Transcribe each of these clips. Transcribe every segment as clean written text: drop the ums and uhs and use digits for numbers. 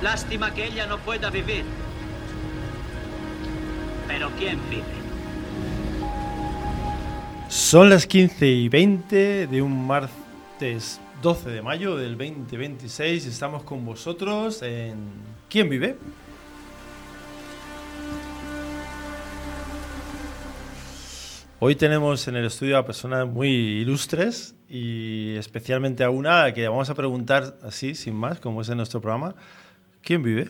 Lástima que ella no pueda vivir. Pero ¿quién vive? Son las 15:20 de un martes 12 de mayo del 2026 y estamos con vosotros en ¿Quién vive? Hoy tenemos en el estudio a personas muy ilustres y especialmente a una que vamos a preguntar así, sin más, como es en nuestro programa. ¿Quién vive?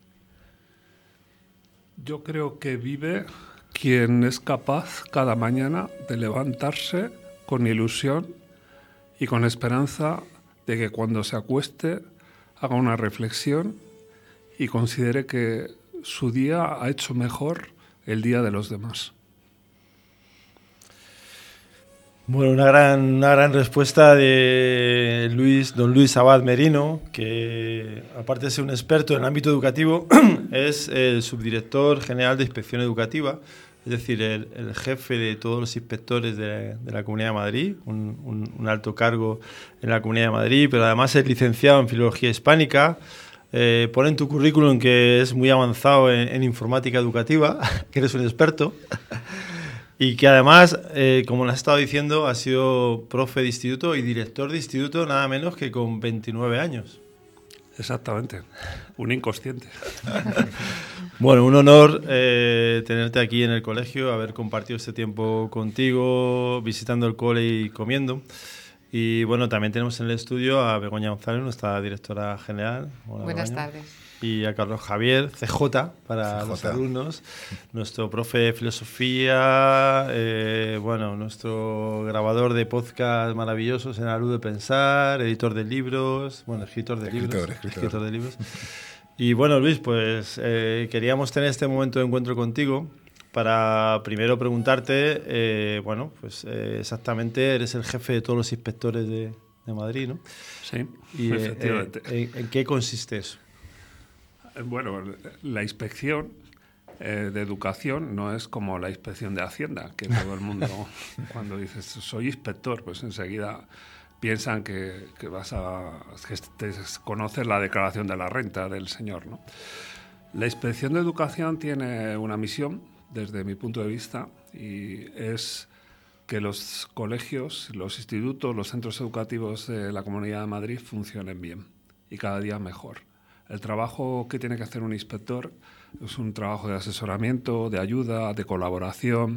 Yo creo que vive quien es capaz cada mañana de levantarse con ilusión y con esperanza de que cuando se acueste haga una reflexión y considere que su día ha hecho mejor el día de los demás. Bueno, una gran respuesta de don Luis Abad Merino, que aparte de ser un experto en el ámbito educativo, es el subdirector general de Inspección Educativa, es decir, el jefe de todos los inspectores de la Comunidad de Madrid, un alto cargo en la Comunidad de Madrid, pero además es licenciado en Filología Hispánica. Pone en tu currículum que es muy avanzado en informática educativa, que eres un experto. Y que además, como le has estado diciendo, ha sido profe de instituto y director de instituto nada menos que con 29 años. Exactamente, un inconsciente. Bueno, un honor tenerte aquí en el colegio, haber compartido este tiempo contigo, visitando el cole y comiendo. Y bueno, también tenemos en el estudio a Begoña González, nuestra directora general. Hola, Buenas Begoña. tardes. Y a Carlos Javier, CJ, para los alumnos, nuestro profe de filosofía, nuestro grabador de podcast maravillosos en La Luz de Pensar, editor de libros, escritor de libros. Y bueno, Luis, pues queríamos tener este momento de encuentro contigo para primero preguntarte, exactamente, eres el jefe de todos los inspectores de Madrid, ¿no? Sí, y, efectivamente. ¿En qué consiste eso? Bueno, la inspección de educación no es como la inspección de Hacienda, que todo el mundo, cuando dices soy inspector, pues enseguida piensan que conoces la declaración de la renta del señor, ¿no? La inspección de educación tiene una misión, desde mi punto de vista, y es que los colegios, los institutos, los centros educativos de la Comunidad de Madrid funcionen bien y cada día mejor. El trabajo que tiene que hacer un inspector es un trabajo de asesoramiento, de ayuda, de colaboración,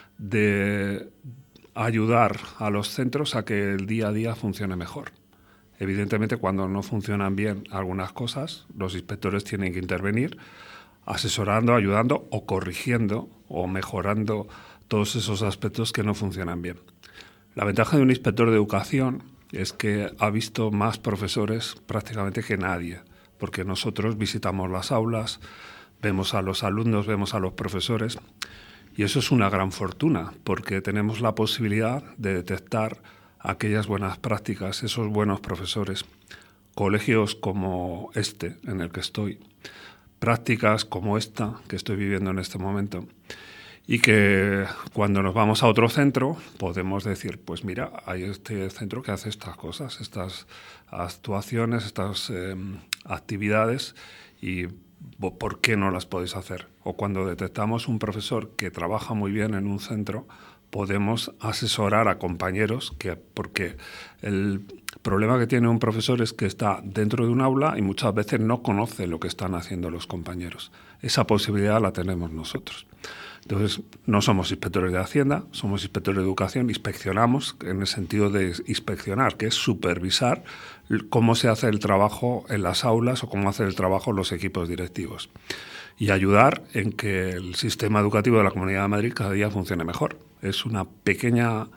de ayudar a los centros a que el día a día funcione mejor. Evidentemente, cuando no funcionan bien algunas cosas, los inspectores tienen que intervenir asesorando, ayudando o corrigiendo o mejorando todos esos aspectos que no funcionan bien. La ventaja de un inspector de educación es que ha visto más profesores prácticamente que nadie, porque nosotros visitamos las aulas, vemos a los alumnos, vemos a los profesores, y eso es una gran fortuna, porque tenemos la posibilidad de detectar aquellas buenas prácticas, esos buenos profesores, colegios como este en el que estoy, prácticas como esta que estoy viviendo en este momento, y que cuando nos vamos a otro centro podemos decir, pues mira, hay este centro que hace estas cosas, estas actuaciones, estas actividades, y ¿por qué no las podéis hacer? O cuando detectamos un profesor que trabaja muy bien en un centro, podemos asesorar a compañeros, porque el problema que tiene un profesor es que está dentro de un aula y muchas veces no conoce lo que están haciendo los compañeros. Esa posibilidad la tenemos nosotros. Entonces, no somos inspectores de Hacienda, somos inspectores de educación, inspeccionamos en el sentido de inspeccionar, que es supervisar cómo se hace el trabajo en las aulas o cómo hacen el trabajo los equipos directivos. Y ayudar en que el sistema educativo de la Comunidad de Madrid cada día funcione mejor. Es una pequeña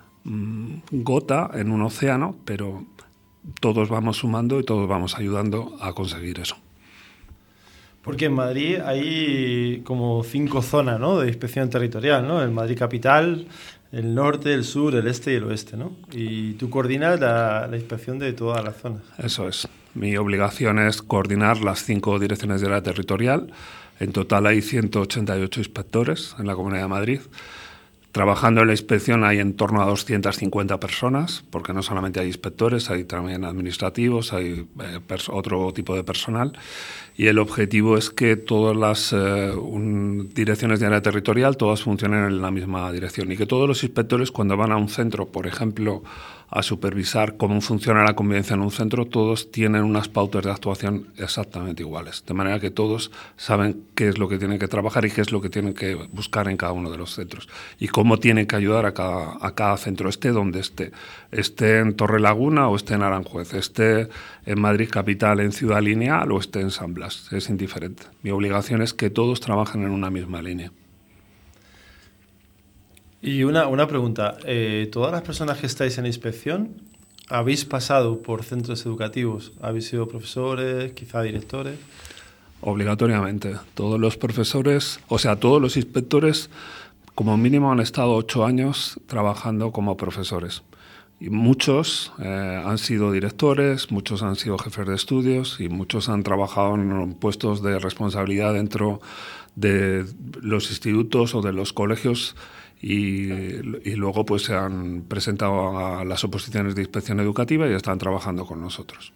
gota en un océano, pero todos vamos sumando y todos vamos ayudando a conseguir eso. Porque en Madrid hay como 5 zonas, ¿no?, de inspección territorial, ¿no? El Madrid capital, el norte, el sur, el este y el oeste, ¿no? Y tú coordinas la inspección de todas las zonas. Eso es. Mi obligación es coordinar las 5 direcciones de área territorial. En total hay 188 inspectores en la Comunidad de Madrid. Trabajando en la inspección hay en torno a 250 personas, porque no solamente hay inspectores, hay también administrativos, hay otro tipo de personal. Y el objetivo es que todas las direcciones de área territorial, todas funcionen en la misma dirección y que todos los inspectores, cuando van a un centro, por ejemplo, a supervisar cómo funciona la convivencia en un centro, todos tienen unas pautas de actuación exactamente iguales. De manera que todos saben qué es lo que tienen que trabajar y qué es lo que tienen que buscar en cada uno de los centros. Y cómo tienen que ayudar a cada centro, esté donde esté. Esté en Torrelaguna o esté en Aranjuez, esté en Madrid Capital, en Ciudad Lineal o esté en San Blas. Es indiferente. Mi obligación es que todos trabajen en una misma línea. Y una pregunta, ¿todas las personas que estáis en la inspección habéis pasado por centros educativos? ¿Habéis sido profesores, quizá directores? Obligatoriamente. Todos los profesores, o sea, todos los inspectores, como mínimo han estado 8 años trabajando como profesores. Y muchos han sido directores, muchos han sido jefes de estudios y muchos han trabajado en puestos de responsabilidad dentro de los institutos o de los colegios y luego pues se han presentado a las oposiciones de inspección educativa y están trabajando con nosotros.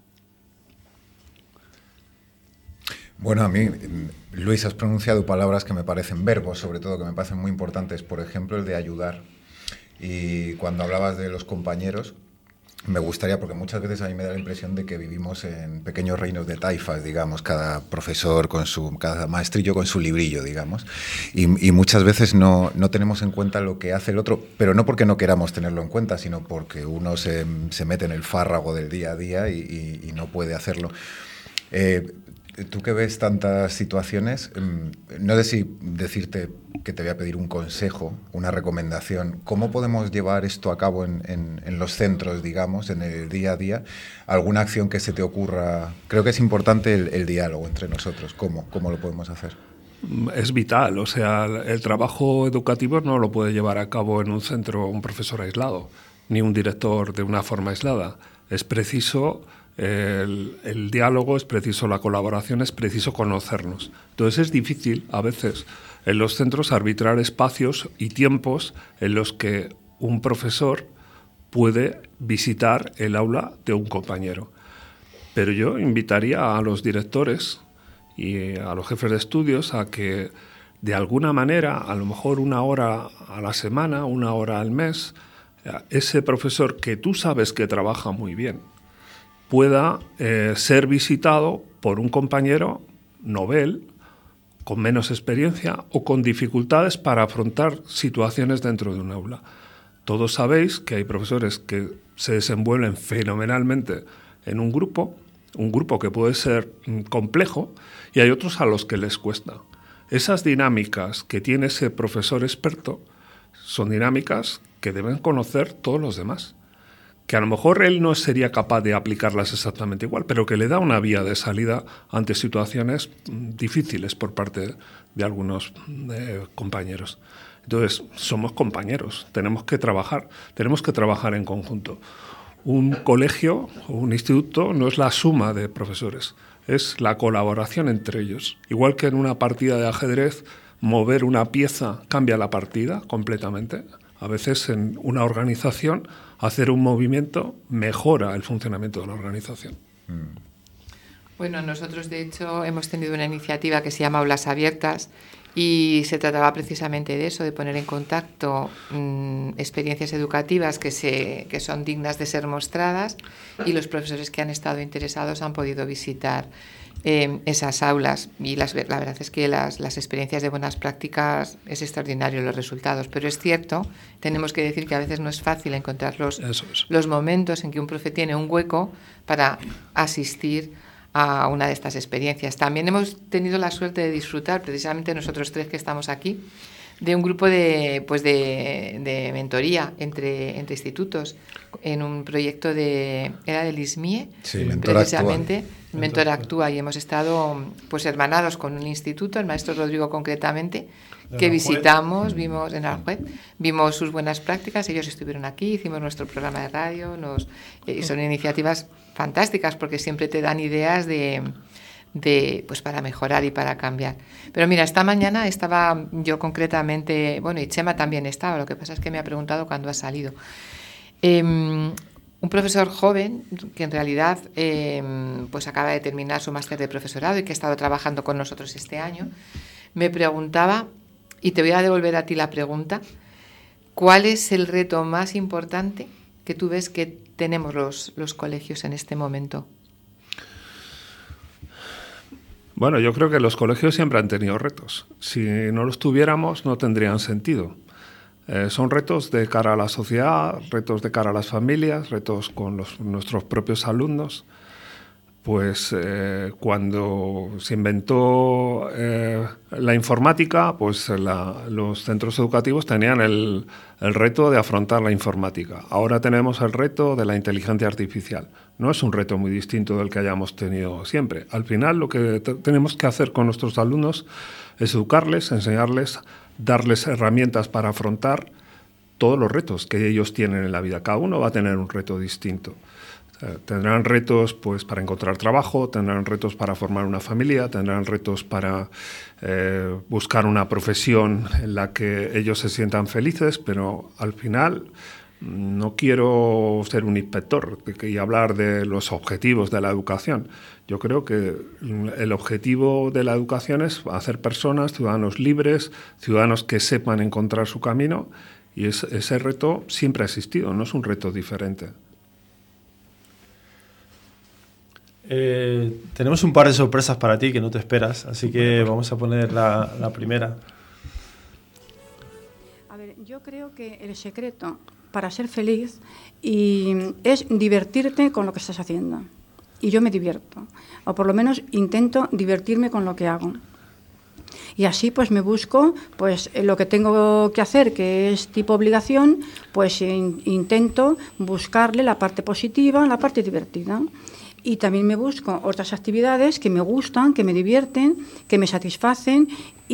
Bueno, a mí, Luis, has pronunciado palabras que me parecen verbos, sobre todo, que me parecen muy importantes. Por ejemplo, el de ayudar. Y cuando hablabas de los compañeros, me gustaría, porque muchas veces a mí me da la impresión de que vivimos en pequeños reinos de taifas, digamos, cada profesor cada maestrillo con su librillo, digamos, y muchas veces no tenemos en cuenta lo que hace el otro, pero no porque no queramos tenerlo en cuenta, sino porque uno se mete en el fárrago del día a día y no puede hacerlo. Tú que ves tantas situaciones, no sé si decirte que te voy a pedir un consejo, una recomendación. ¿Cómo podemos llevar esto a cabo en los centros, digamos, en el día a día? ¿Alguna acción que se te ocurra? Creo que es importante el diálogo entre nosotros. ¿Cómo lo podemos hacer? Es vital, o sea, el trabajo educativo no lo puede llevar a cabo en un centro un profesor aislado, ni un director de una forma aislada. Es preciso el diálogo, es preciso la colaboración, es preciso conocernos. Entonces es difícil a veces en los centros arbitrar espacios y tiempos en los que un profesor puede visitar el aula de un compañero. Pero yo invitaría a los directores y a los jefes de estudios a que de alguna manera, a lo mejor 1 hora a la semana, 1 hora al mes, ese profesor que tú sabes que trabaja muy bien pueda ser visitado por un compañero novel, con menos experiencia o con dificultades para afrontar situaciones dentro de un aula. Todos sabéis que hay profesores que se desenvuelven fenomenalmente en un grupo que puede ser complejo, y hay otros a los que les cuesta. Esas dinámicas que tiene ese profesor experto son dinámicas que deben conocer todos los demás, que a lo mejor él no sería capaz de aplicarlas exactamente igual, pero que le da una vía de salida ante situaciones difíciles por parte de algunos compañeros. Entonces, somos compañeros, tenemos que trabajar en conjunto. Un colegio o un instituto no es la suma de profesores, es la colaboración entre ellos. Igual que en una partida de ajedrez, mover una pieza cambia la partida completamente. A veces en una organización hacer un movimiento mejora el funcionamiento de la organización. Bueno, nosotros de hecho hemos tenido una iniciativa que se llama Aulas Abiertas y se trataba precisamente de eso, de poner en contacto experiencias educativas que son dignas de ser mostradas, y los profesores que han estado interesados han podido visitar esas aulas, y la verdad es que las experiencias de buenas prácticas es extraordinario los resultados, pero es cierto, tenemos que decir que a veces no es fácil encontrar los momentos en que un profe tiene un hueco para asistir a una de estas experiencias. También hemos tenido la suerte de disfrutar, precisamente nosotros 3 que estamos aquí, de un grupo de mentoría entre institutos en un proyecto era del ISMIE, sí, precisamente Mentor Actúa, y hemos estado pues hermanados con un instituto, el maestro Rodrigo concretamente, que visitamos, vimos en Aranjuez, vimos sus buenas prácticas, ellos estuvieron aquí, hicimos nuestro programa de radio, son iniciativas fantásticas porque siempre te dan ideas de pues para mejorar y para cambiar. Pero mira, esta mañana estaba yo concretamente, bueno, y Chema también estaba, lo que pasa es que me ha preguntado cuándo ha salido. Un profesor joven que en realidad pues acaba de terminar su máster de profesorado y que ha estado trabajando con nosotros este año, me preguntaba, y te voy a devolver a ti la pregunta, ¿cuál es el reto más importante que tú ves que tenemos los colegios en este momento? Bueno, yo creo que los colegios siempre han tenido retos. Si no los tuviéramos, no tendrían sentido. Son retos de cara a la sociedad, retos de cara a las familias, retos con nuestros propios alumnos. Pues cuando se inventó la informática, pues los centros educativos tenían el reto de afrontar la informática. Ahora tenemos el reto de la inteligencia artificial. No es un reto muy distinto del que hayamos tenido siempre. Al final, lo que tenemos que hacer con nuestros alumnos es educarles, enseñarles, darles herramientas para afrontar todos los retos que ellos tienen en la vida. Cada uno va a tener un reto distinto. Tendrán retos pues, para encontrar trabajo, tendrán retos para formar una familia, tendrán retos para buscar una profesión en la que ellos se sientan felices, pero al final no quiero ser un inspector y hablar de los objetivos de la educación. Yo creo que el objetivo de la educación es hacer personas, ciudadanos libres, ciudadanos que sepan encontrar su camino, y ese reto siempre ha existido, no es un reto diferente. Tenemos un par de sorpresas para ti que no te esperas, así que vamos a poner la primera. A ver, yo creo que el secreto para ser feliz es divertirte con lo que estás haciendo. Y yo me divierto, o por lo menos intento divertirme con lo que hago. Y así pues me busco pues lo que tengo que hacer, que es tipo obligación, pues intento buscarle la parte positiva, la parte divertida. Y también me busco otras actividades que me gustan, que me divierten, que me satisfacen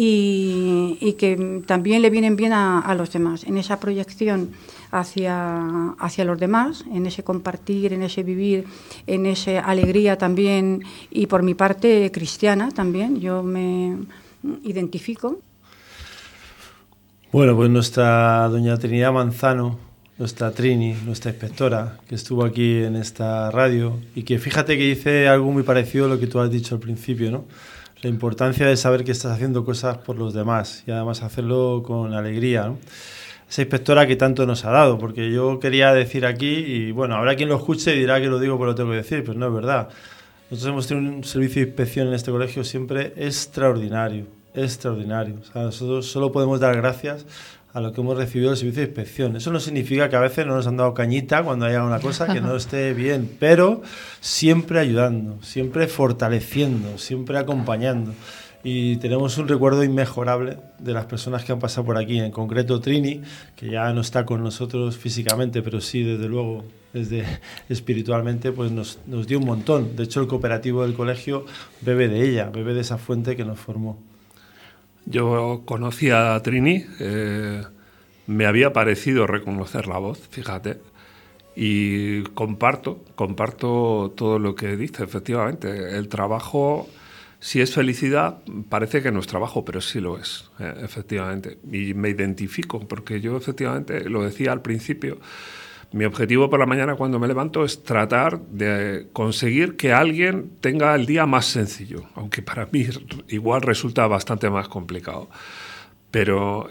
y que también le vienen bien a los demás. En esa proyección hacia los demás, en ese compartir, en ese vivir, en esa alegría también, y por mi parte cristiana también, yo me identifico. Bueno, pues nuestra doña Trinidad Manzano, nuestra Trini, nuestra inspectora, que estuvo aquí en esta radio, y que fíjate que dice algo muy parecido a lo que tú has dicho al principio, ¿no? La importancia de saber que estás haciendo cosas por los demás y además hacerlo con alegría, ¿no? Esa inspectora que tanto nos ha dado, porque yo quería decir aquí, y bueno, habrá quien lo escuche y dirá que lo digo por lo que tengo que decir, pero no es verdad. Nosotros hemos tenido un servicio de inspección en este colegio siempre extraordinario, extraordinario. O sea, nosotros solo podemos dar gracias a lo que hemos recibido del servicio de inspección. Eso no significa que a veces no nos han dado cañita cuando haya una cosa que no esté bien, pero siempre ayudando, siempre fortaleciendo, siempre acompañando. Y tenemos un recuerdo inmejorable de las personas que han pasado por aquí, en concreto Trini, que ya no está con nosotros físicamente, pero sí, desde luego, espiritualmente, pues nos dio un montón. De hecho, el cooperativo del colegio bebe de ella, bebe de esa fuente que nos formó. Yo conocí a Trini, me había parecido reconocer la voz, fíjate, y comparto todo lo que dice, efectivamente. El trabajo, si es felicidad, parece que no es trabajo, pero sí lo es, efectivamente. Y me identifico, porque yo efectivamente, lo decía al principio, mi objetivo por la mañana cuando me levanto es tratar de conseguir que alguien tenga el día más sencillo, aunque para mí igual resulta bastante más complicado. Pero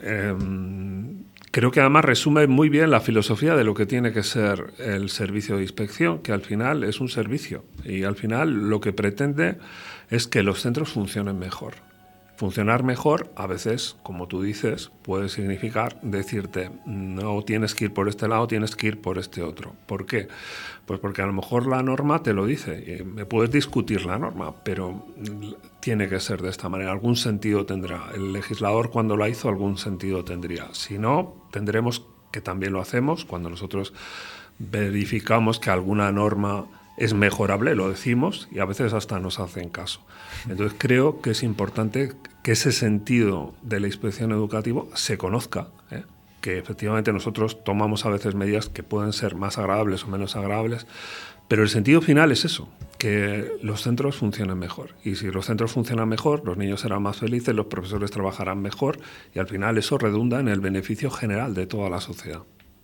creo que además resume muy bien la filosofía de lo que tiene que ser el servicio de inspección, que al final es un servicio y al final lo que pretende es que los centros funcionen mejor. Funcionar mejor, a veces, como tú dices, puede significar decirte no tienes que ir por este lado, tienes que ir por este otro. ¿Por qué? Pues porque a lo mejor la norma te lo dice. Me puedes discutir la norma, pero tiene que ser de esta manera. Algún sentido tendrá. El legislador, cuando la hizo, algún sentido tendría. Si no, tendremos, que también lo hacemos, cuando nosotros verificamos que alguna norma es mejorable, lo decimos, y a veces hasta nos hacen caso. Entonces creo que es importante que ese sentido de la inspección educativa se conozca, que efectivamente nosotros tomamos a veces medidas que pueden ser más agradables o menos agradables, pero el sentido final es eso, que los centros funcionen mejor. Y si los centros funcionan mejor, los niños serán más felices, los profesores trabajarán mejor y al final eso redunda en el beneficio general de toda la sociedad.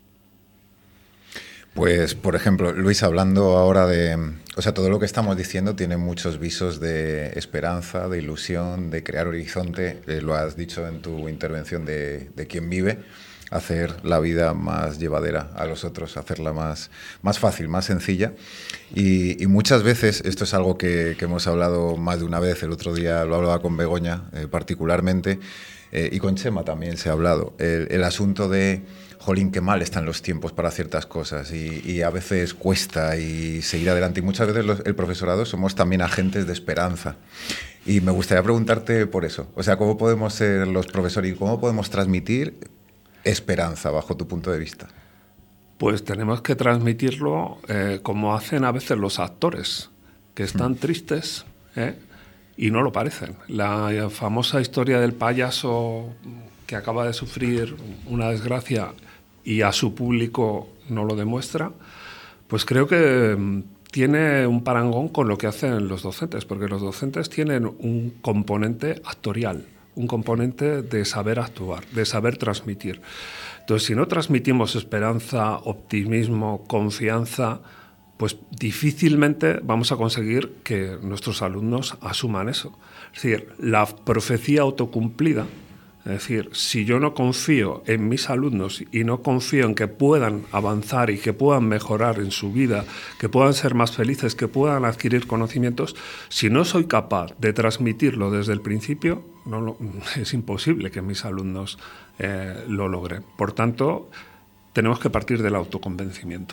Pues, por ejemplo, Luis, hablando ahora de... O sea, todo lo que estamos diciendo tiene muchos visos de esperanza, de ilusión, de crear horizonte. Lo has dicho en tu intervención de quien vive, hacer la vida más llevadera a los otros, hacerla más fácil, más sencilla. Y muchas veces, esto es algo que hemos hablado más de una vez, el otro día lo hablaba con Begoña particularmente, y con Chema también se ha hablado, el asunto de... Jolín, qué mal están los tiempos para ciertas cosas y a veces cuesta y seguir adelante. Y muchas veces el profesorado somos también agentes de esperanza. Y me gustaría preguntarte por eso. O sea, ¿cómo podemos ser los profesores y cómo podemos transmitir esperanza bajo tu punto de vista? Pues tenemos que transmitirlo como hacen a veces los actores, que están tristes y no lo parecen. La famosa historia del payaso que acaba de sufrir una desgracia y a su público no lo demuestra, pues creo que tiene un parangón con lo que hacen los docentes, porque los docentes tienen un componente actorial, un componente de saber actuar, de saber transmitir. Entonces, si no transmitimos esperanza, optimismo, confianza, pues difícilmente vamos a conseguir que nuestros alumnos asuman eso. Es decir, la profecía autocumplida. Es decir, si yo no confío en mis alumnos y no confío en que puedan avanzar y que puedan mejorar en su vida, que puedan ser más felices, que puedan adquirir conocimientos, si no soy capaz de transmitirlo desde el principio, es imposible que mis alumnos lo logren. Por tanto, tenemos que partir del autoconvencimiento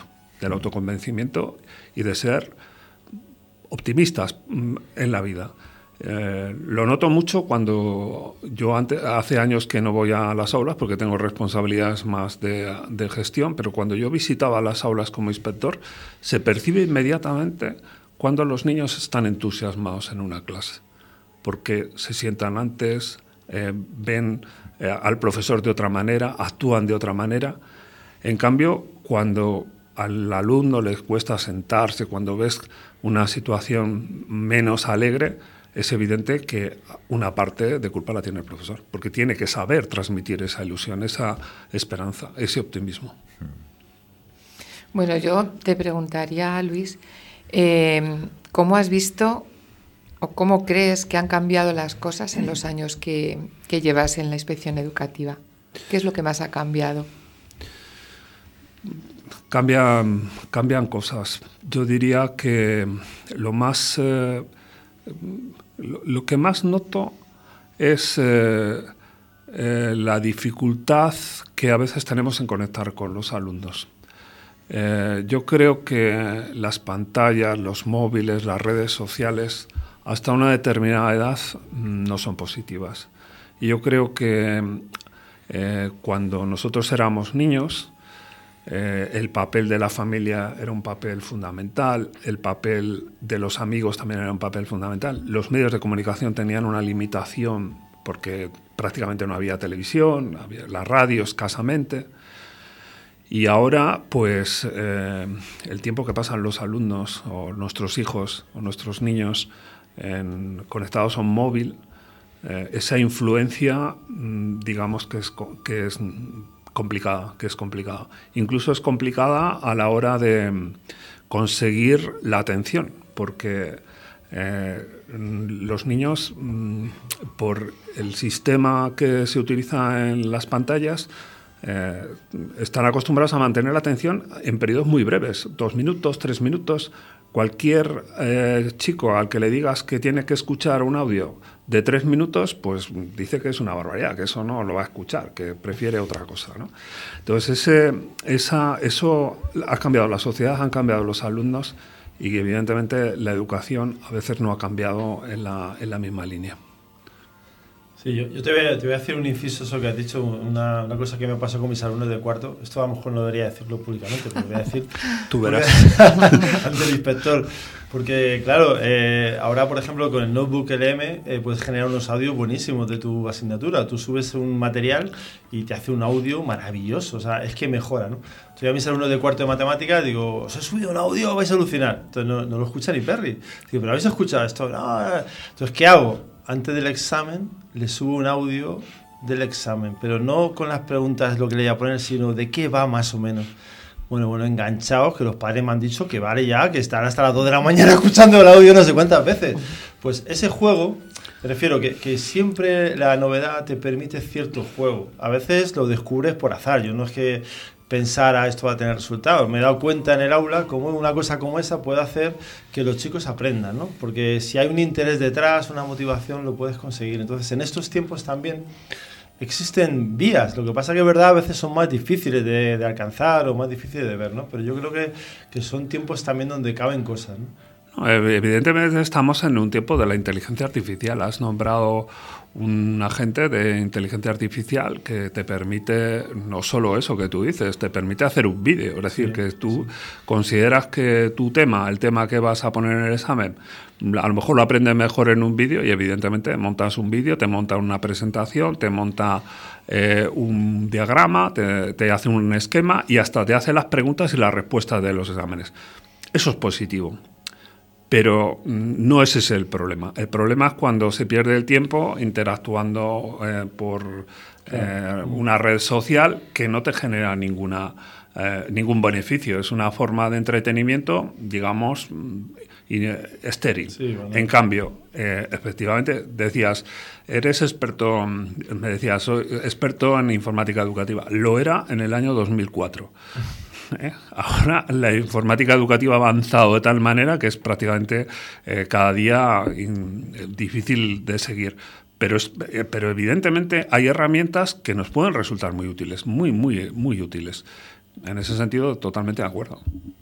y de ser optimistas en la vida. Lo noto mucho cuando yo hace años que no voy a las aulas porque tengo responsabilidades más de gestión, pero cuando yo visitaba las aulas como inspector se percibe inmediatamente cuando los niños están entusiasmados en una clase, porque se sientan antes, ven al profesor de otra manera, actúan de otra manera. En cambio, cuando al alumno les cuesta sentarse, cuando ves una situación menos alegre, es evidente que una parte de culpa la tiene el profesor, porque tiene que saber transmitir esa ilusión, esa esperanza, ese optimismo. Bueno, yo te preguntaría, Luis, ¿cómo has visto o cómo crees que han cambiado las cosas en los años que llevas en la inspección educativa? ¿Qué es lo que más ha cambiado? Cambian cosas. Yo diría que lo que más noto es la dificultad que a veces tenemos en conectar con los alumnos. Yo creo que las pantallas, los móviles, las redes sociales, hasta una determinada edad no son positivas. Y yo creo que cuando nosotros éramos niños, el papel de la familia era un papel fundamental, el papel de los amigos también era un papel fundamental. Los medios de comunicación tenían una limitación porque prácticamente no había televisión, había la radio escasamente. Y ahora, pues, el tiempo que pasan los alumnos o nuestros hijos o nuestros niños conectados a un móvil, esa influencia, digamos que es complicada. Incluso es complicada a la hora de conseguir la atención, porque los niños, por el sistema que se utiliza en las pantallas, están acostumbrados a mantener la atención en periodos muy breves, 2 minutos, 3 minutos. Cualquier chico al que le digas que tiene que escuchar un audio de 3 minutos, pues dice que es una barbaridad, que eso no lo va a escuchar, que prefiere otra cosa, ¿no? Entonces, eso ha cambiado la sociedad, han cambiado los alumnos y evidentemente la educación a veces no ha cambiado en la misma línea. Sí, yo te voy a hacer un inciso eso que has dicho, una cosa que me pasó con mis alumnos de cuarto. Esto a lo mejor no debería decirlo públicamente, pero lo voy a decir. Tú verás. Ante el inspector. Porque, claro, ahora, por ejemplo, con el Notebook LM puedes generar unos audios buenísimos de tu asignatura. Tú subes un material y te hace un audio maravilloso. O sea, es que mejora, ¿no? Yo a mis alumnos de cuarto de matemáticas digo, os he subido un audio, vais a alucinar. Entonces no lo escucha ni Perry. Digo, ¿pero habéis escuchado esto? No. Entonces, ¿qué hago? Antes del examen le subo un audio del examen, pero no con las preguntas lo que le voy a poner, sino de qué va más o menos. Bueno, enganchados, que los padres me han dicho que vale ya, que están hasta las 2 de la mañana escuchando el audio no sé cuántas veces. Pues ese juego, me refiero que siempre la novedad te permite cierto juego. A veces lo descubres por azar. Yo no es que pensara esto va a tener resultados. Me he dado cuenta en el aula cómo una cosa como esa puede hacer que los chicos aprendan, ¿no? Porque si hay un interés detrás, una motivación, lo puedes conseguir. Entonces, en estos tiempos también existen vías. Lo que pasa que, verdad, a veces son más difíciles de alcanzar o más difíciles de ver, ¿no? Pero yo creo que son tiempos también donde caben cosas, ¿no? Evidentemente estamos en un tiempo de la inteligencia artificial. Has nombrado un agente de inteligencia artificial que te permite, no solo eso que tú dices, te permite hacer un vídeo. Es decir, que tú consideras que tu tema, el tema que vas a poner en el examen, a lo mejor lo aprendes mejor en un vídeo y evidentemente montas un vídeo, te monta una presentación, te monta un diagrama, te hace un esquema y hasta te hace las preguntas y las respuestas de los exámenes. Eso es positivo. Pero no ese es el problema. El problema es cuando se pierde el tiempo interactuando por una red social que no te genera ningún beneficio. Es una forma de entretenimiento, digamos, estéril. Sí, bueno. En cambio, efectivamente, decías, eres experto, me decías, soy experto en informática educativa. Lo era en el año 2004. Ahora la informática educativa ha avanzado de tal manera que es prácticamente cada día difícil de seguir. Pero evidentemente hay herramientas que nos pueden resultar muy útiles, muy útiles. En ese sentido, totalmente de acuerdo.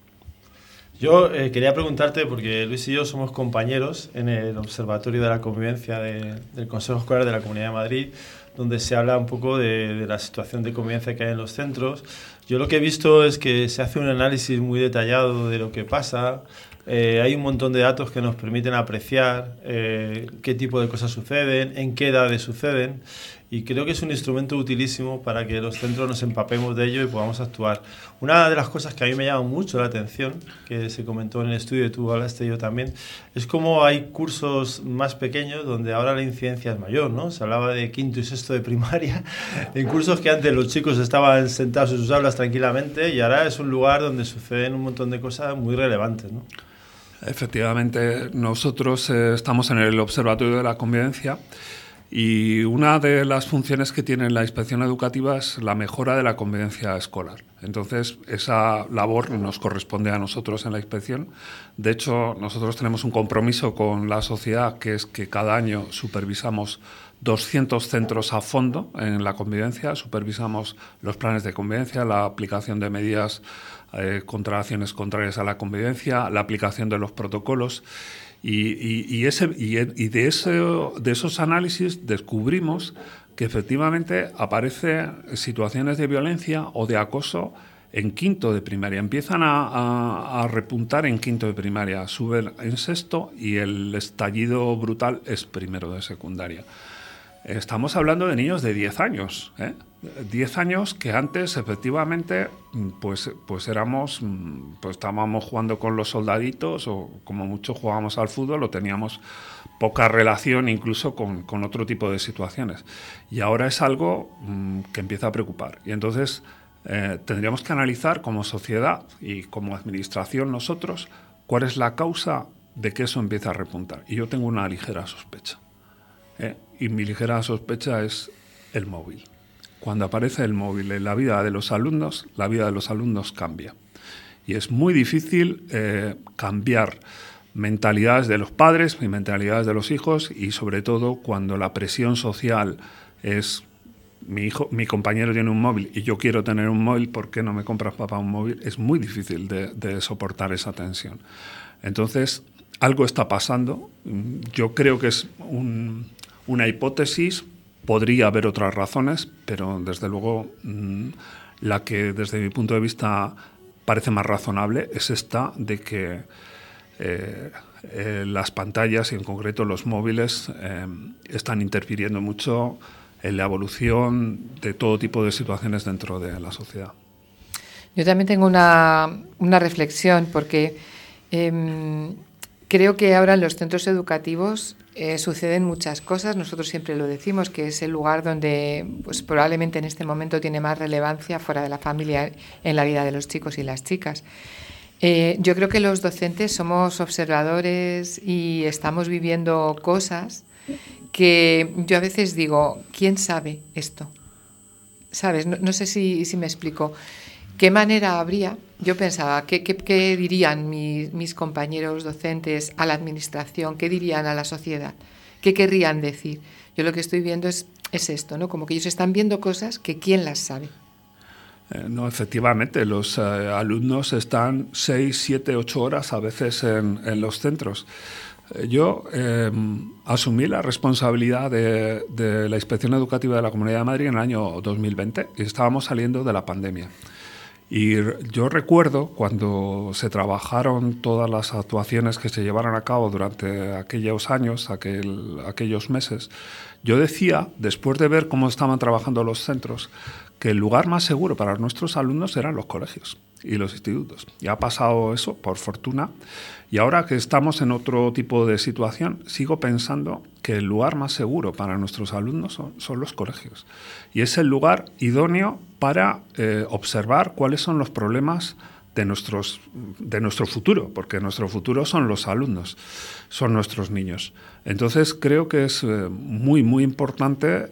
Yo quería preguntarte, porque Luis y yo somos compañeros en el Observatorio de la Convivencia del Consejo Escolar de la Comunidad de Madrid, donde se habla un poco de la situación de convivencia que hay en los centros. Yo lo que he visto es que se hace un análisis muy detallado de lo que pasa. Hay un montón de datos que nos permiten apreciar qué tipo de cosas suceden, en qué edades suceden, y creo que es un instrumento utilísimo para que los centros nos empapemos de ello y podamos actuar. Una de las cosas que a mí me llama mucho la atención, que se comentó en el estudio y tú hablaste yo también, es cómo hay cursos más pequeños donde ahora la incidencia es mayor, ¿no? Se hablaba de quinto y sexto de primaria, en cursos que antes los chicos estaban sentados en sus aulas tranquilamente y ahora es un lugar donde suceden un montón de cosas muy relevantes, ¿no? Efectivamente, nosotros estamos en el Observatorio de la Convivencia y una de las funciones que tiene la inspección educativa es la mejora de la convivencia escolar. Entonces, esa labor nos corresponde a nosotros en la inspección. De hecho, nosotros tenemos un compromiso con la sociedad, que es que cada año supervisamos 200 centros a fondo en la convivencia, supervisamos los planes de convivencia, la aplicación de medidas contra acciones contrarias a la convivencia, la aplicación de los protocolos. Y de esos análisis descubrimos que efectivamente aparecen situaciones de violencia o de acoso en quinto de primaria. Empiezan a repuntar en quinto de primaria, suben en sexto y el estallido brutal es primero de secundaria. Estamos hablando de niños de 10 años, 10 años que antes efectivamente pues estábamos jugando con los soldaditos o como mucho jugábamos al fútbol o teníamos poca relación incluso con otro tipo de situaciones. Y ahora es algo que empieza a preocupar. Y entonces tendríamos que analizar como sociedad y como administración nosotros cuál es la causa de que eso empiece a repuntar. Y yo tengo una ligera sospecha. Y mi ligera sospecha es el móvil. Cuando aparece el móvil en la vida de los alumnos cambia. Y es muy difícil cambiar mentalidades de los padres y mentalidades de los hijos, y sobre todo cuando la presión social es mi compañero tiene un móvil y yo quiero tener un móvil, ¿por qué no me compras, papá, un móvil? Es muy difícil de soportar esa tensión. Entonces, algo está pasando. Yo creo que es una hipótesis, podría haber otras razones, pero desde luego la que desde mi punto de vista parece más razonable es esta de que las pantallas y en concreto los móviles están interfiriendo mucho en la evolución de todo tipo de situaciones dentro de la sociedad. Yo también tengo una reflexión porque creo que ahora en los centros educativos suceden muchas cosas. Nosotros siempre lo decimos, que es el lugar donde pues, probablemente en este momento tiene más relevancia fuera de la familia en la vida de los chicos y las chicas. Yo creo que los docentes somos observadores y estamos viviendo cosas que yo a veces digo, ¿quién sabe esto? ¿Sabes? No sé si me explico. ¿Qué manera habría? Yo pensaba, ¿qué dirían mis compañeros docentes a la administración? ¿Qué dirían a la sociedad? ¿Qué querrían decir? Yo lo que estoy viendo es esto, ¿no? Como que ellos están viendo cosas que ¿quién las sabe? No, efectivamente, los alumnos están 6, 7, 8 horas a veces en los centros. Yo asumí la responsabilidad de la Inspección Educativa de la Comunidad de Madrid en el año 2020 y estábamos saliendo de la pandemia. Y yo recuerdo cuando se trabajaron todas las actuaciones que se llevaron a cabo durante aquellos años, aquellos meses, yo decía, después de ver cómo estaban trabajando los centros, que el lugar más seguro para nuestros alumnos eran los colegios y los institutos. Ya ha pasado eso, por fortuna, y ahora que estamos en otro tipo de situación, sigo pensando que el lugar más seguro para nuestros alumnos son los colegios. Y es el lugar idóneo para observar cuáles son los problemas de nuestro futuro, porque nuestro futuro son los alumnos, son nuestros niños. Entonces creo que es muy, muy importante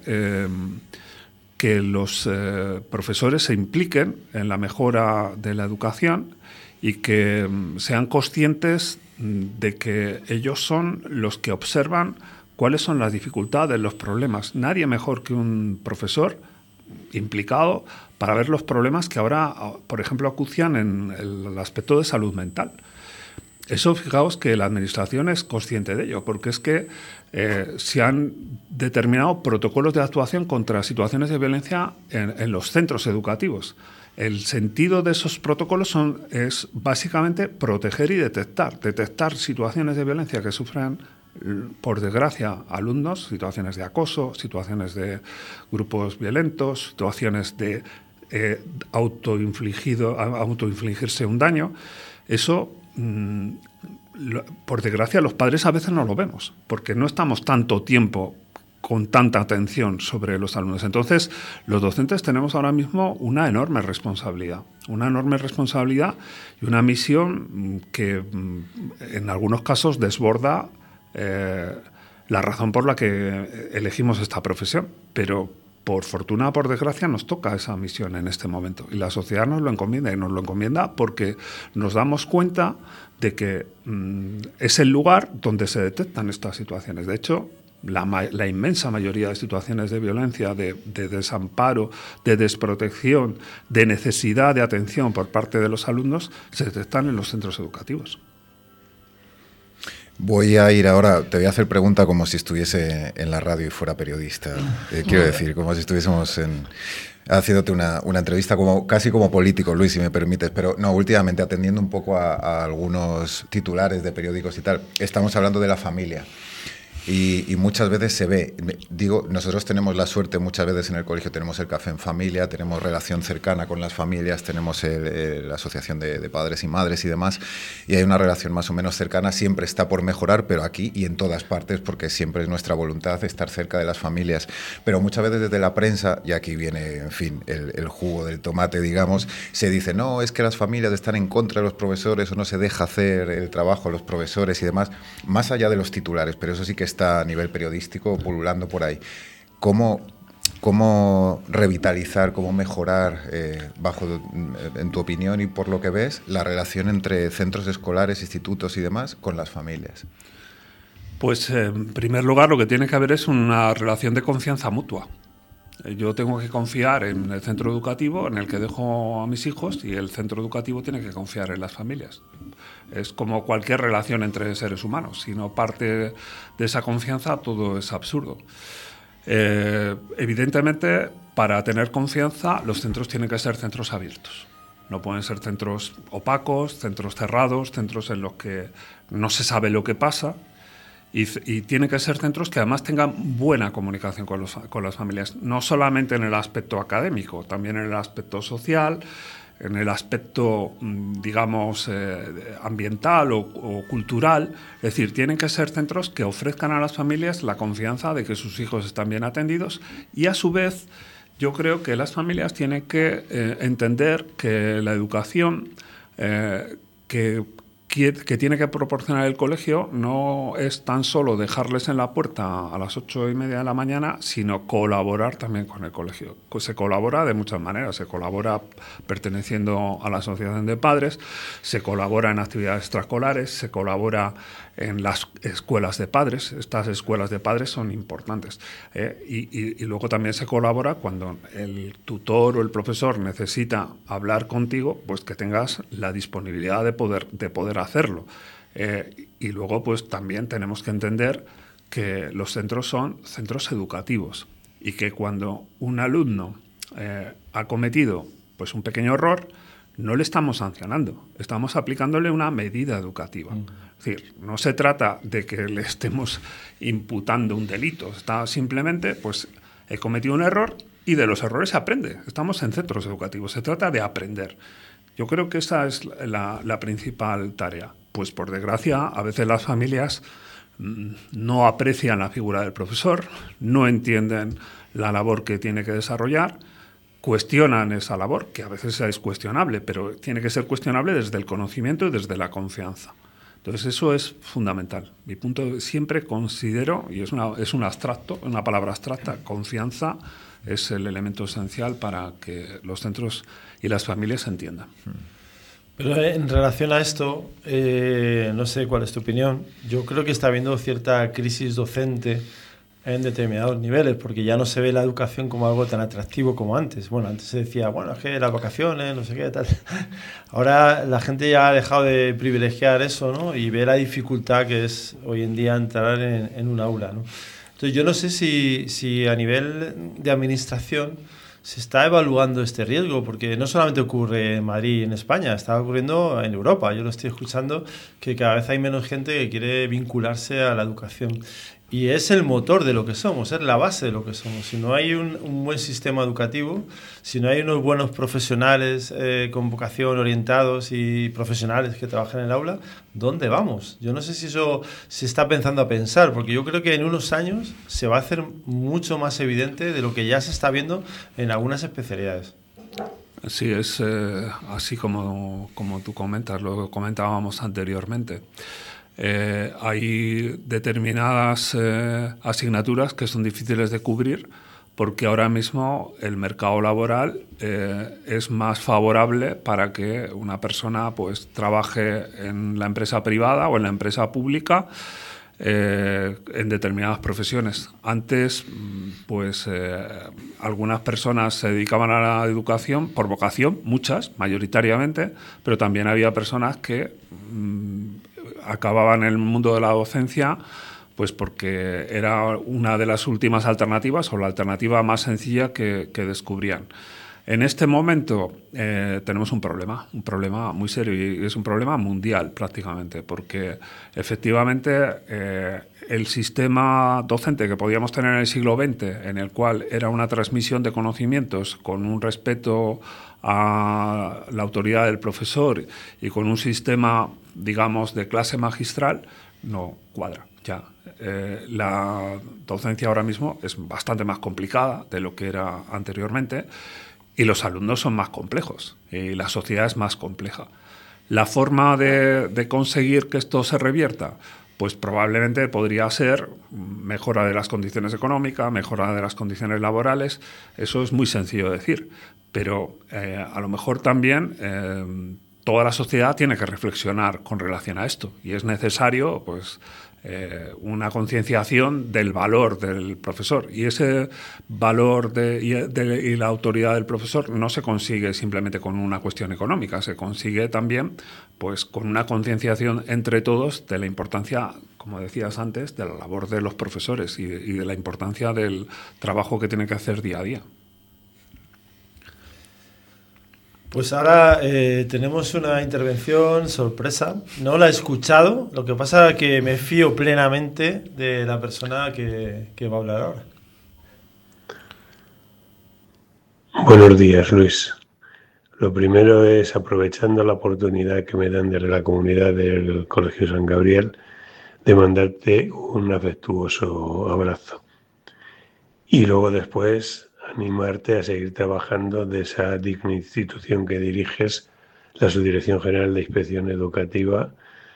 que los profesores se impliquen en la mejora de la educación y que sean conscientes de que ellos son los que observan cuáles son las dificultades, los problemas. Nadie mejor que un profesor implicado para ver los problemas que ahora, por ejemplo, acucian en el aspecto de salud mental. Eso, fijaos que la Administración es consciente de ello, porque es que se han determinado protocolos de actuación contra situaciones de violencia en los centros educativos. El sentido de esos protocolos es básicamente proteger y detectar situaciones de violencia que sufren, por desgracia, alumnos, situaciones de acoso, situaciones de grupos violentos, situaciones de autoinfligirse un daño. Eso, por desgracia, los padres a veces no lo vemos, porque no estamos tanto tiempo con tanta atención sobre los alumnos. Entonces, los docentes tenemos ahora mismo una enorme responsabilidad y una misión que en algunos casos desborda la razón por la que elegimos esta profesión, pero por fortuna o por desgracia nos toca esa misión en este momento y la sociedad nos lo encomienda, y nos lo encomienda porque nos damos cuenta de que es el lugar donde se detectan estas situaciones. De hecho, la inmensa mayoría de situaciones de violencia, de desamparo, de desprotección, de necesidad de atención por parte de los alumnos se detectan en los centros educativos. Voy a ir ahora, te voy a hacer pregunta como si estuviese en la radio y fuera periodista. Quiero decir, como si estuviésemos haciéndote una entrevista casi como político, Luis, si me permites. Pero no, últimamente, atendiendo un poco a algunos titulares de periódicos y tal, estamos hablando de la familia. Y muchas veces se ve, digo, nosotros tenemos la suerte, muchas veces en el colegio tenemos el café en familia, tenemos relación cercana con las familias, tenemos la asociación de padres y madres y demás, y hay una relación más o menos cercana, siempre está por mejorar, pero aquí y en todas partes, porque siempre es nuestra voluntad estar cerca de las familias. Pero muchas veces desde la prensa, y aquí viene, en fin, el jugo del tomate, digamos, se dice, no, es que las familias están en contra de los profesores o no se deja hacer el trabajo a los profesores y demás, más allá de los titulares, pero eso sí que está a nivel periodístico pululando por ahí. ¿Cómo revitalizar, cómo mejorar, en tu opinión y por lo que ves, la relación entre centros escolares, institutos y demás con las familias? Pues en primer lugar lo que tiene que haber es una relación de confianza mutua. Yo tengo que confiar en el centro educativo en el que dejo a mis hijos y el centro educativo tiene que confiar en las familias. Es como cualquier relación entre seres humanos. Si no parte de esa confianza, todo es absurdo. Evidentemente, para tener confianza, los centros tienen que ser centros abiertos. No pueden ser centros opacos, centros cerrados, centros en los que no se sabe lo que pasa. Y tienen que ser centros que además tengan buena comunicación con las familias, no solamente en el aspecto académico, también en el aspecto social, en el aspecto, digamos, ambiental o cultural. Es decir, tienen que ser centros que ofrezcan a las familias la confianza de que sus hijos están bien atendidos y, a su vez, yo creo que las familias tienen que entender que la educación que tiene que proporcionar el colegio no es tan solo dejarles en la puerta a las 8:30 de la mañana, sino colaborar también con el colegio. Se colabora de muchas maneras. Se colabora perteneciendo a la asociación de padres, se colabora en actividades extraescolares, se colabora en las escuelas de padres. Estas escuelas de padres son importantes. Y luego también se colabora cuando el tutor o el profesor necesita hablar contigo, pues que tengas la disponibilidad de poder hacerlo. Y luego pues también tenemos que entender que los centros son centros educativos y que cuando un alumno ha cometido pues un pequeño error, no le estamos sancionando, estamos aplicándole una medida educativa. Es decir, no se trata de que le estemos imputando un delito, está simplemente, pues, he cometido un error y de los errores se aprende. Estamos en centros educativos, se trata de aprender. Yo creo que esa es la principal tarea. Pues, por desgracia, a veces las familias no aprecian la figura del profesor, no entienden la labor que tiene que desarrollar, cuestionan esa labor, que a veces es cuestionable, pero tiene que ser cuestionable desde el conocimiento y desde la confianza. Entonces eso es fundamental. Mi punto, siempre considero, y es un abstracto, una palabra abstracta, confianza es el elemento esencial para que los centros y las familias se entiendan. Pero en relación a esto, no sé cuál es tu opinión, yo creo que está habiendo cierta crisis docente en determinados niveles, porque ya no se ve la educación como algo tan atractivo como antes. Bueno, antes se decía, bueno, es que las vacaciones, no sé qué, tal. Ahora la gente ya ha dejado de privilegiar eso, ¿no? Y ve la dificultad que es hoy en día entrar en un aula, ¿no? Entonces yo no sé si a nivel de administración se está evaluando este riesgo, porque no solamente ocurre en Madrid y en España, está ocurriendo en Europa. Yo lo estoy escuchando, que cada vez hay menos gente que quiere vincularse a la educación. Y es el motor de lo que somos, es la base de lo que somos. Si no hay un buen sistema educativo, si no hay unos buenos profesionales con vocación orientados y profesionales que trabajan en el aula, ¿dónde vamos? Yo no sé si eso se está pensando a pensar, porque yo creo que en unos años se va a hacer mucho más evidente de lo que ya se está viendo en algunas especialidades. Sí, es así como tú comentas, lo comentábamos anteriormente. Hay determinadas asignaturas que son difíciles de cubrir porque ahora mismo el mercado laboral es más favorable para que una persona pues trabaje en la empresa privada o en la empresa pública en determinadas profesiones. Antes, pues algunas personas se dedicaban a la educación por vocación, muchas, mayoritariamente, pero también había personas que acababan en el mundo de la docencia pues porque era una de las últimas alternativas o la alternativa más sencilla que descubrían. En este momento tenemos un problema muy serio y es un problema mundial prácticamente, porque efectivamente el sistema docente que podíamos tener en el siglo XX, en el cual era una transmisión de conocimientos con un respeto a la autoridad del profesor y con un sistema, digamos, de clase magistral, no cuadra ya. La docencia ahora mismo es bastante más complicada de lo que era anteriormente y los alumnos son más complejos y la sociedad es más compleja. La forma de conseguir que esto se revierta, pues probablemente podría ser mejora de las condiciones económicas, mejora de las condiciones laborales. Eso es muy sencillo de decir, pero a lo mejor también toda la sociedad tiene que reflexionar con relación a esto y es necesario pues una concienciación del valor del profesor, y ese valor y la autoridad del profesor no se consigue simplemente con una cuestión económica, se consigue también pues con una concienciación entre todos de la importancia, como decías antes, de la labor de los profesores y de la importancia del trabajo que tienen que hacer día a día. Pues ahora tenemos una intervención sorpresa. No la he escuchado, lo que pasa es que me fío plenamente de la persona que va a hablar ahora. Buenos días, Luis. Lo primero es, aprovechando la oportunidad que me dan desde la comunidad del Colegio San Gabriel, de mandarte un afectuoso abrazo. Y luego después animarte a seguir trabajando de esa digna institución que diriges, la Subdirección General de Inspección Educativa,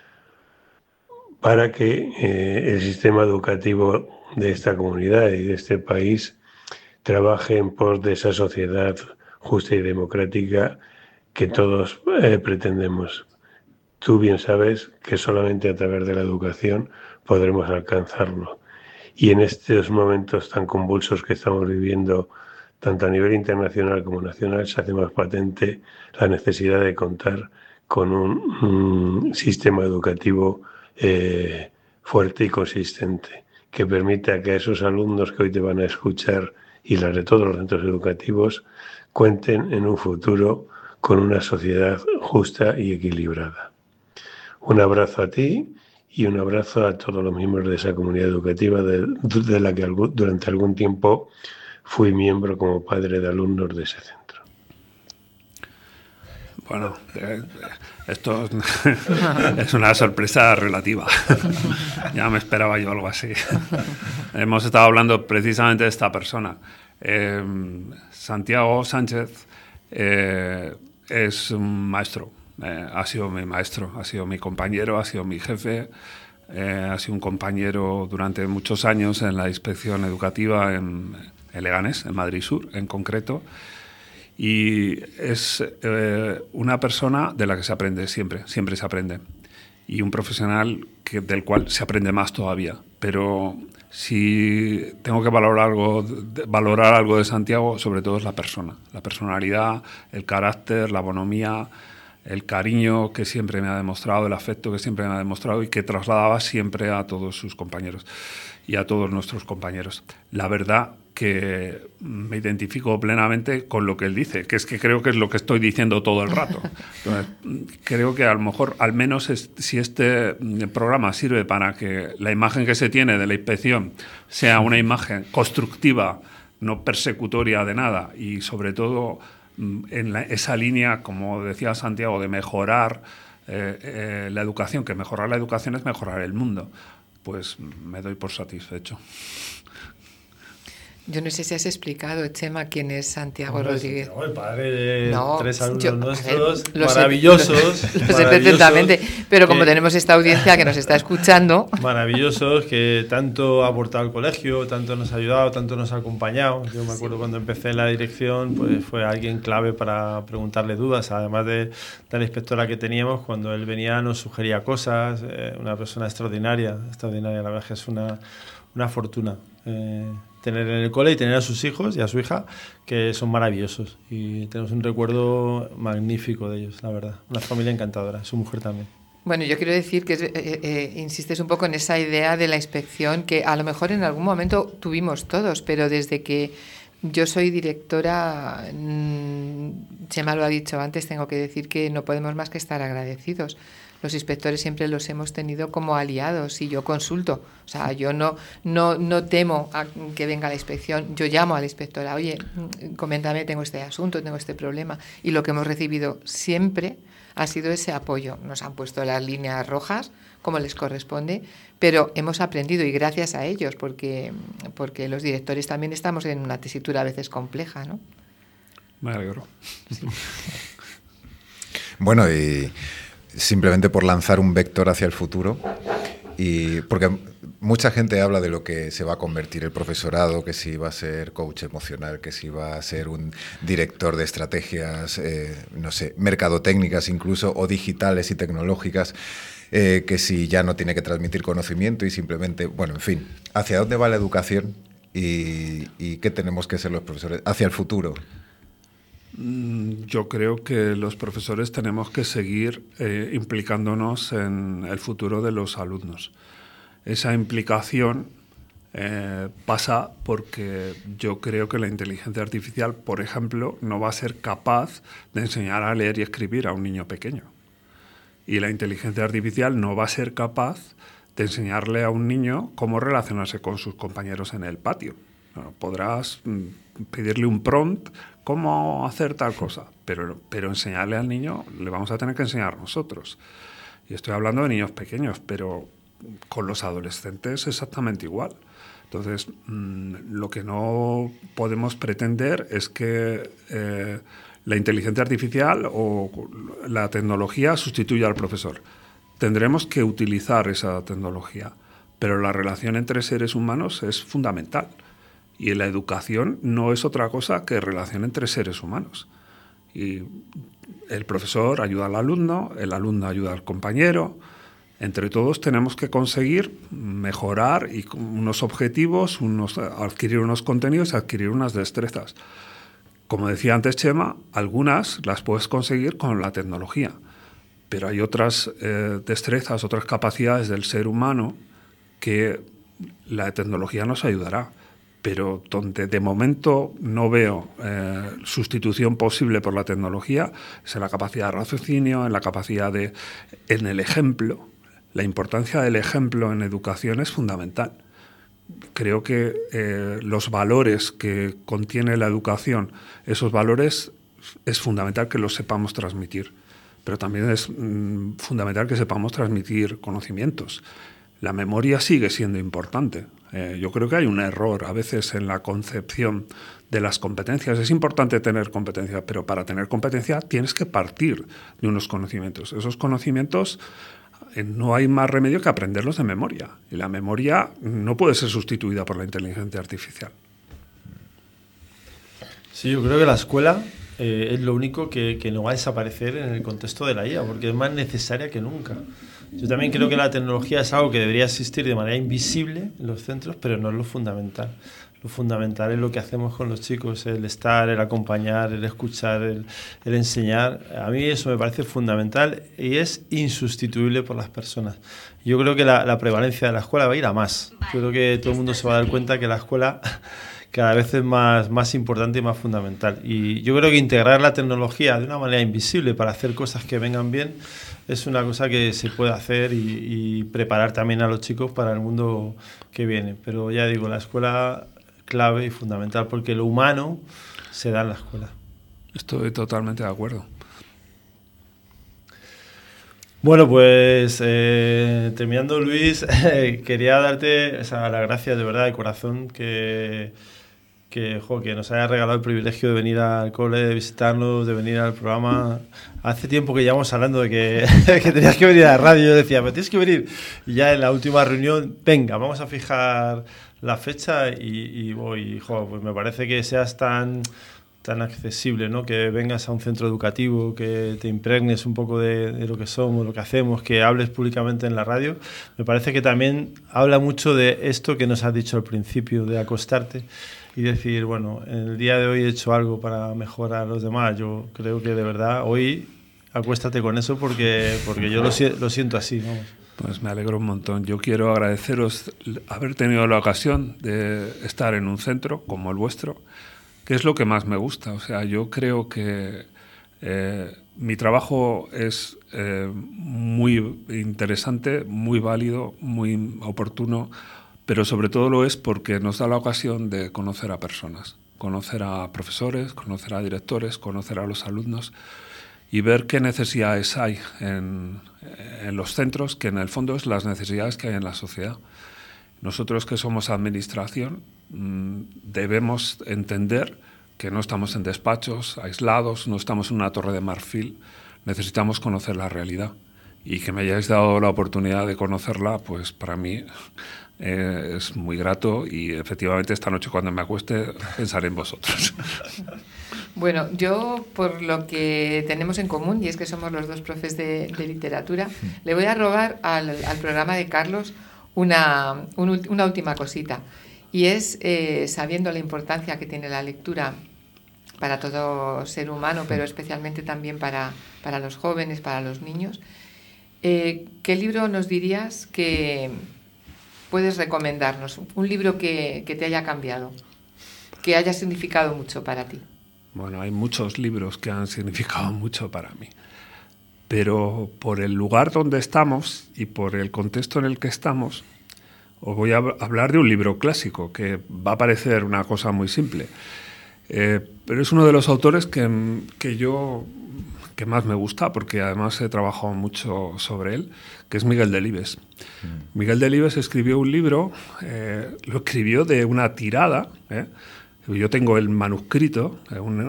para que el sistema educativo de esta comunidad y de este país trabaje en pos de esa sociedad justa y democrática que todos pretendemos. Tú bien sabes que solamente a través de la educación podremos alcanzarlo. Y en estos momentos tan convulsos que estamos viviendo, tanto a nivel internacional como nacional, se hace más patente la necesidad de contar con un sistema educativo fuerte y consistente, que permita que esos alumnos que hoy te van a escuchar y las de todos los centros educativos cuenten en un futuro con una sociedad justa y equilibrada. Un abrazo a ti y un abrazo a todos los miembros de esa comunidad educativa de la que durante algún tiempo fui miembro como padre de alumnos de ese centro. Bueno, esto es una sorpresa relativa. Ya me esperaba yo algo así. Hemos estado hablando precisamente de esta persona. Santiago Sánchez es un maestro. Ha sido mi maestro, ha sido mi compañero, ha sido mi jefe, ha sido un compañero durante muchos años en la inspección educativa en Leganés, en Madrid Sur en concreto, y es una persona de la que se aprende siempre se aprende, y un profesional del cual se aprende más todavía. Pero si tengo que valorar algo de Santiago, sobre todo es la persona, la personalidad, el carácter, la bonomía, el cariño que siempre me ha demostrado, el afecto que siempre me ha demostrado y que trasladaba siempre a todos sus compañeros y a todos nuestros compañeros. La verdad que me identifico plenamente con lo que él dice, que es que creo que es lo que estoy diciendo todo el rato. Entonces, creo que a lo mejor, al menos si este programa sirve para que la imagen que se tiene de la inspección sea una imagen constructiva, no persecutoria de nada, y sobre todo en esa línea, como decía Santiago, de mejorar la educación, que mejorar la educación es mejorar el mundo, pues me doy por satisfecho. Yo no sé si has explicado, Chema, quién es Santiago Rodríguez. El padre de tres alumnos nuestros lo maravillosos. Lo sé perfectamente, pero como tenemos esta audiencia que nos está escuchando... Maravillosos, que tanto ha aportado al colegio, tanto nos ha ayudado, tanto nos ha acompañado. Yo me acuerdo cuando empecé en la dirección, pues fue alguien clave para preguntarle dudas, además de la inspectora que teníamos, cuando él venía nos sugería cosas, una persona extraordinaria, la verdad es que es una fortuna. Tener en el cole y tener a sus hijos y a su hija, que son maravillosos, y tenemos un recuerdo magnífico de ellos, la verdad. Una familia encantadora, su mujer también. Bueno, yo quiero decir que insistes un poco en esa idea de la inspección que a lo mejor en algún momento tuvimos todos, pero desde que yo soy directora, Chema lo ha dicho antes, tengo que decir que no podemos más que estar agradecidos. Los inspectores siempre los hemos tenido como aliados y yo consulto. O sea, yo no temo a que venga la inspección. Yo llamo a la inspectora, oye, coméntame, tengo este asunto, tengo este problema. Y lo que hemos recibido siempre ha sido ese apoyo. Nos han puesto las líneas rojas, como les corresponde, pero hemos aprendido y gracias a ellos, porque los directores también estamos en una tesitura a veces compleja, ¿no? Me alegro. Sí. Bueno, y simplemente por lanzar un vector hacia el futuro, y porque mucha gente habla de lo que se va a convertir el profesorado, que si va a ser coach emocional, que si va a ser un director de estrategias, no sé, mercadotécnicas incluso, o digitales y tecnológicas, que si ya no tiene que transmitir conocimiento y simplemente, bueno, en fin, ¿hacia dónde va la educación y qué tenemos que ser los profesores hacia el futuro? Yo creo que los profesores tenemos que seguir implicándonos en el futuro de los alumnos. Esa implicación pasa porque yo creo que la inteligencia artificial, por ejemplo, no va a ser capaz de enseñar a leer y escribir a un niño pequeño. Y la inteligencia artificial no va a ser capaz de enseñarle a un niño cómo relacionarse con sus compañeros en el patio. Bueno, podrás pedirle un prompt, cómo hacer tal cosa, pero enseñarle al niño le vamos a tener que enseñar nosotros. Y estoy hablando de niños pequeños, pero con los adolescentes exactamente igual. Entonces, lo que no podemos pretender es que la inteligencia artificial o la tecnología sustituya al profesor. Tendremos que utilizar esa tecnología, pero la relación entre seres humanos es fundamental. Y la educación no es otra cosa que relación entre seres humanos. Y el profesor ayuda al alumno, el alumno ayuda al compañero. Entre todos tenemos que conseguir mejorar y unos objetivos, adquirir unos contenidos, adquirir unas destrezas. Como decía antes Chema, algunas las puedes conseguir con la tecnología, pero hay otras destrezas, otras capacidades del ser humano que la tecnología nos ayudará. Pero donde de momento no veo sustitución posible por la tecnología es en la capacidad de raciocinio, en el ejemplo. La importancia del ejemplo en educación es fundamental. Creo que los valores que contiene la educación, esos valores es fundamental que los sepamos transmitir, pero también es fundamental que sepamos transmitir conocimientos. La memoria sigue siendo importante. Yo creo que hay un error a veces en la concepción de las competencias. Es importante tener competencia, pero para tener competencia tienes que partir de unos conocimientos. Esos conocimientos no hay más remedio que aprenderlos de memoria. Y la memoria no puede ser sustituida por la inteligencia artificial. Sí, yo creo que la escuela es lo único que no va a desaparecer en el contexto de la IA, porque es más necesaria que nunca. Yo también creo que la tecnología es algo que debería existir de manera invisible en los centros, pero no es lo fundamental. Lo fundamental es lo que hacemos con los chicos, el estar, el acompañar, el escuchar, el enseñar. A mí eso me parece fundamental y es insustituible por las personas. Yo creo que la prevalencia de la escuela va a ir a más. Yo creo que todo el mundo se va a dar cuenta que la escuela cada vez es más importante y más fundamental. Y yo creo que integrar la tecnología de una manera invisible para hacer cosas que vengan bien es una cosa que se puede hacer y preparar también a los chicos para el mundo que viene. Pero ya digo, la escuela clave y fundamental, porque lo humano se da en la escuela. Estoy totalmente de acuerdo. Bueno, pues terminando, Luis, quería darte las gracias de verdad de corazón que nos hayas regalado el privilegio de venir al cole, de visitarnos, de venir al programa. Hace tiempo que llevamos hablando de que tenías que venir a la radio. Yo decía, pero tienes que venir. Y ya en la última reunión, venga, vamos a fijar la fecha y voy. Pues me parece que seas tan accesible, ¿no? Que vengas a un centro educativo, que te impregnes un poco de lo que somos, lo que hacemos, que hables públicamente en la radio. Me parece que también habla mucho de esto que nos has dicho al principio, de acostarte y decir, bueno, en el día de hoy he hecho algo para mejorar a los demás. Yo creo que de verdad hoy acuéstate con eso porque yo lo siento así, vamos. Pues me alegro un montón. Yo quiero agradeceros haber tenido la ocasión de estar en un centro como el vuestro, que es lo que más me gusta. O sea, yo creo que mi trabajo es muy interesante, muy válido, muy oportuno, pero sobre todo lo es porque nos da la ocasión de conocer a personas, conocer a profesores, conocer a directores, conocer a los alumnos y ver qué necesidades hay en los centros, que en el fondo es las necesidades que hay en la sociedad. Nosotros que somos administración debemos entender que no estamos en despachos aislados, no estamos en una torre de marfil, necesitamos conocer la realidad. Y que me hayáis dado la oportunidad de conocerla, pues para mí es muy grato y efectivamente esta noche cuando me acueste pensaré en vosotros. Bueno, yo por lo que tenemos en común, y es que somos los dos profes de literatura, le voy a robar al programa de Carlos una última cosita, y es sabiendo la importancia que tiene la lectura para todo ser humano, pero especialmente también para los jóvenes, para los niños. ¿Qué libro nos dirías que puedes recomendarnos? Un libro que te haya cambiado, que haya significado mucho para ti. Bueno, hay muchos libros que han significado mucho para mí, pero por el lugar donde estamos y por el contexto en el que estamos, os voy a hablar de un libro clásico que va a parecer una cosa muy simple, pero es uno de los autores que más me gusta, porque además he trabajado mucho sobre él, que es Miguel Delibes. Miguel Delibes escribió un libro, lo escribió de una tirada, yo tengo el manuscrito,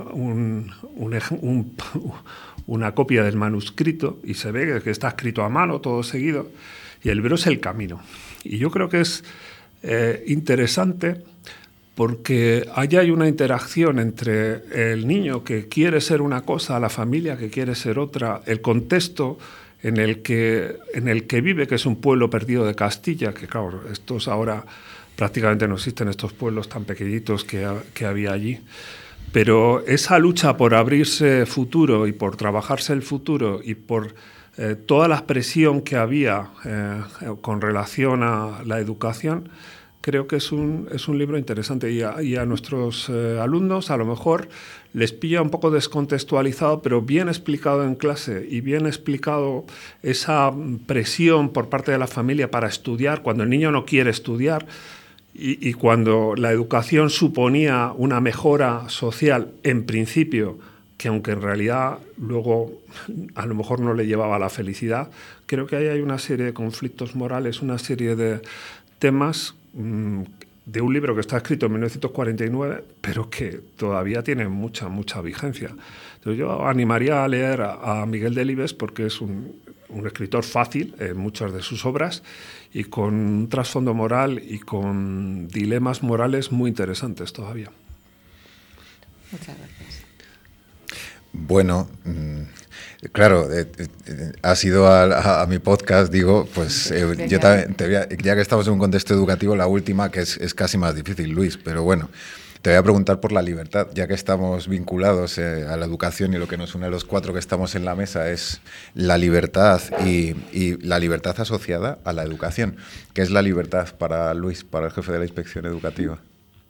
una copia del manuscrito, y se ve que está escrito a mano, todo seguido, y el libro es El Camino. Y yo creo que es interesante porque ahí hay una interacción entre el niño que quiere ser una cosa, la familia que quiere ser otra, el contexto en el que vive, que es un pueblo perdido de Castilla, que claro, estos ahora prácticamente no existen, estos pueblos tan pequeñitos que había allí. Pero esa lucha por abrirse futuro y por trabajarse el futuro y por toda la presión que había con relación a la educación, creo que es un libro interesante y a nuestros alumnos a lo mejor les pilla un poco descontextualizado, pero bien explicado en clase y bien explicado esa presión por parte de la familia para estudiar cuando el niño no quiere estudiar y cuando la educación suponía una mejora social en principio, que aunque en realidad luego a lo mejor no le llevaba a la felicidad, creo que ahí hay una serie de conflictos morales, una serie de temas de un libro que está escrito en 1949, pero que todavía tiene mucha vigencia. Entonces yo animaría a leer a Miguel Delibes porque es un escritor fácil en muchas de sus obras y con un trasfondo moral y con dilemas morales muy interesantes todavía. Muchas gracias. Bueno, claro, has ido a mi podcast, digo, pues yo también, ya que estamos en un contexto educativo, la última, que es casi más difícil, Luis, pero bueno, te voy a preguntar por la libertad, ya que estamos vinculados a la educación y lo que nos une a los cuatro que estamos en la mesa es la libertad y la libertad asociada a la educación. ¿Qué es la libertad para Luis, para el jefe de la Inspección Educativa?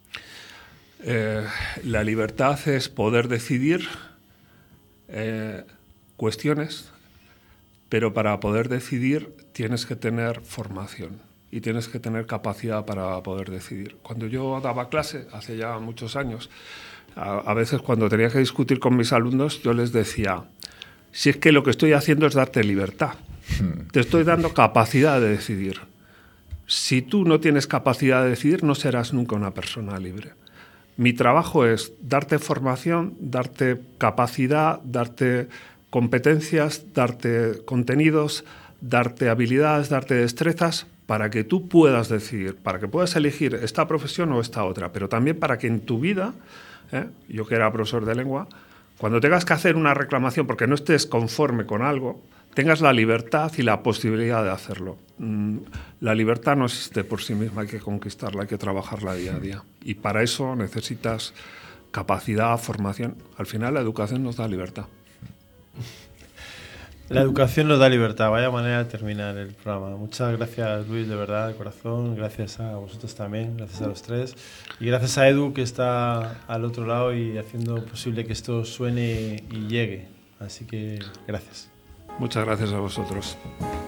La libertad es poder decidir cuestiones, pero para poder decidir tienes que tener formación y tienes que tener capacidad para poder decidir. Cuando yo daba clase, hace ya muchos años, a veces cuando tenía que discutir con mis alumnos, yo les decía, si es que lo que estoy haciendo es darte libertad, te estoy dando capacidad de decidir. Si tú no tienes capacidad de decidir, no serás nunca una persona libre. Mi trabajo es darte formación, darte capacidad, darte competencias, darte contenidos, darte habilidades, darte destrezas para que tú puedas decidir, para que puedas elegir esta profesión o esta otra, pero también para que en tu vida, yo que era profesor de lengua, cuando tengas que hacer una reclamación porque no estés conforme con algo, tengas la libertad y la posibilidad de hacerlo. La libertad no existe por sí misma, hay que conquistarla, hay que trabajarla día a día. Y para eso necesitas capacidad, formación. Al final la educación nos da libertad. La educación nos da libertad. Vaya manera de terminar el programa. Muchas gracias, Luis, de verdad, de corazón. Gracias a vosotros también, gracias a los tres. Y gracias a Edu, que está al otro lado y haciendo posible que esto suene y llegue. Así que gracias. Muchas gracias a vosotros.